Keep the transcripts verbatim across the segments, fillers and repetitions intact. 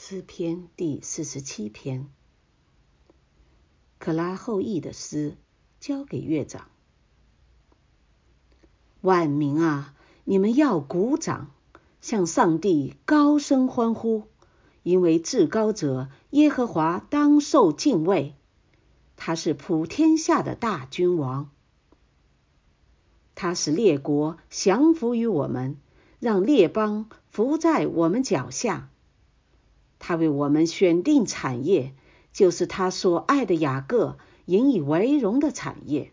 诗篇第四十七篇。可拉后裔的诗交给乐长。万民啊，你们要鼓掌，向上帝高声欢呼，因为至高者耶和华当受敬畏，他是普天下的大君王。他使列国降服于我们，让列邦伏在我们脚下。他为我们选定产业，就是他所爱的雅各引以为荣的产业。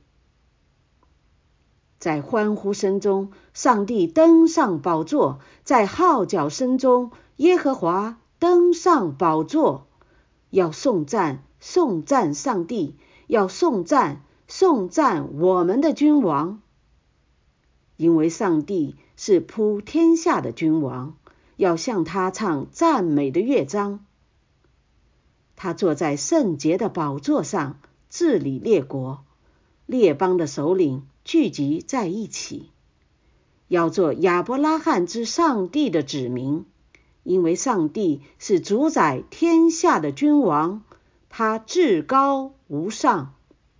在欢呼声中，上帝登上宝座；在号角声中，耶和华登上宝座。要颂赞，颂赞上帝；要颂赞，颂赞我们的君王。因为上帝是普天下的君王，要向他唱赞美的乐章。他坐在圣洁的宝座上，治理列国，列邦的首领聚集在一起，要做亚伯拉罕之上帝的子民，因为上帝是主宰天下的君王，他至高无上。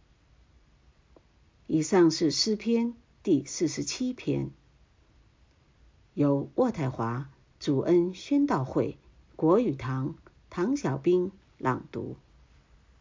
以上是诗篇第四十七篇，由渥太华主恩宣道会国语堂唐小兵朗读。